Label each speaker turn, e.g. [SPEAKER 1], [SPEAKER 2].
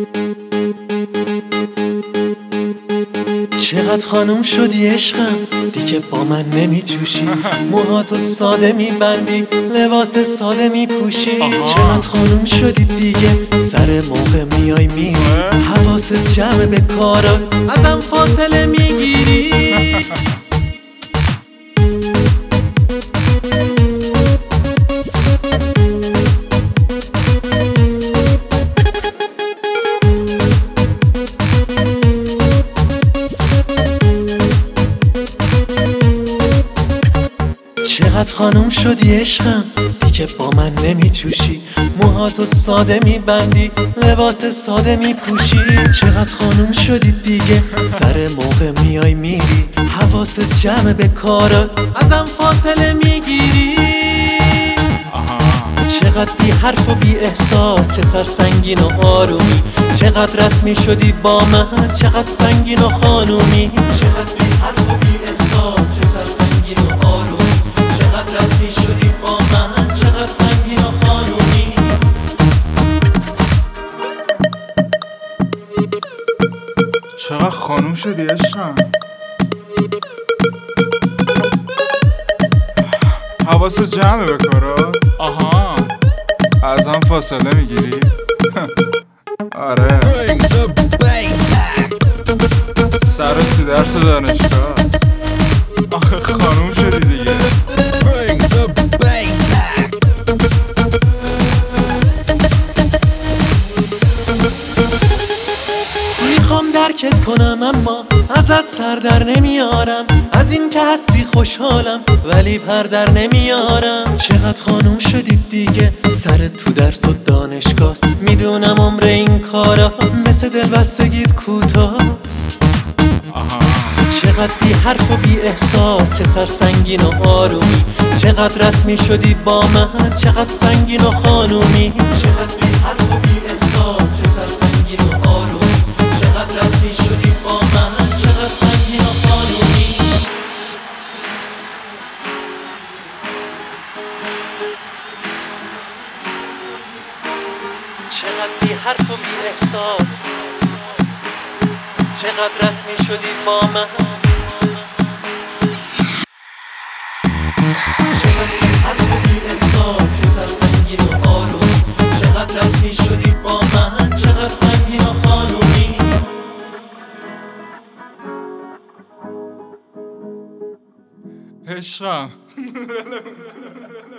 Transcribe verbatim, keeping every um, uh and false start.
[SPEAKER 1] چقدر خانوم شدی عشقم، دیگه با من نمیجوشی، موهاتو ساده میبندی، لباس ساده میپوشی. چقدر خانوم شدی دیگه، سر موقع میای میری، حواست جمع به کارات، ازم فاصله میگیری. چقدر خانوم شدی عشقم، دیگه با من نمیجوشی، موهاتو ساده میبندی، لباس ساده میپوشی. چقدر خانوم شدی دیگه، سر موقع میای میری، حواست جمع به کارات، ازم فاصله میگیری. چقدر بی حرف و بی احساس، چه سرسنگین و آرومی، چقدر رسمی شدی با من، چقدر سنگین و خانومی. چقدر بی حرف و بی احساس، چه سرسنگین و آرومی، چقدر رسمی شدی با من، چقدر سنگین و خانومی.
[SPEAKER 2] چقدر خانوم شدی عشقم، حواست جمعه به کارات. آها، ازم فاصله میگیری. آره، سرت تو درس دانشگاه، آخه خانوم شدی دیگه.
[SPEAKER 1] میخوام درکت کنم اما ازت سر در نمیارم، از این که هستی خوشحالم ولی پر در نمیارم. چقدر خانوم شدید دیگه، سرت تو درس و دانشگاهست، میدونم عمر این کارا مثل دلبستگیت کوتاست. چقدر بی حرف و بی احساس، چه سرسنگین و آرومی، چقدر رسمی شدی با من، چقدر سنگین و خانومی. چقدر بی حرف و بی احساس، چه سرسنگین و آرومی، چقدر رسمی شدی با من، چقدر سنگین و خانومی. چقدر بی حرف و بی احساس، چقدر رسمی شدی با من، چقدر بی حرف و بی احساس، چه سرسنگین و آروم، چقدر رسمی شدی با من، چقدر سنگین و خانومی.
[SPEAKER 2] عشقم